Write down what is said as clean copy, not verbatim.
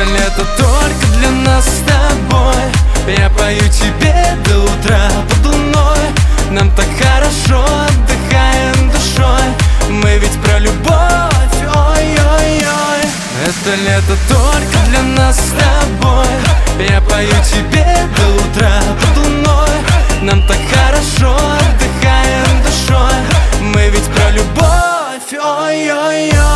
лето только для нас с тобой. Я пою тебе до утра под луной. Нам так хорошо, отдыхаем душой. Мы ведь про любовь, ой-ой-ой. Это лето только для нас с тобой. Я пою тебе до утра под луной. Нам так хорошо, отдыхаем душой. Мы ведь про любовь, ой-ой-ой.